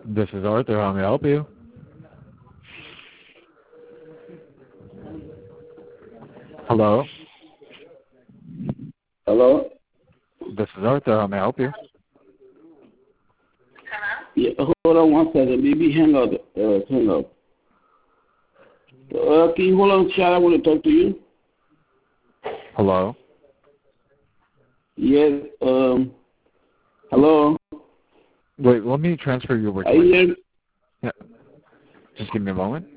This is Arthur. How may I help you? Hello? Hello? This is Arthur. How may I help you? Yeah, hold on one second. Maybe hang up. Hang up. Can you hold on, child? I want to talk to you. Hello? Yes. Hello? Wait, let me transfer you over to Are you my... here? Yeah. Just give me a moment.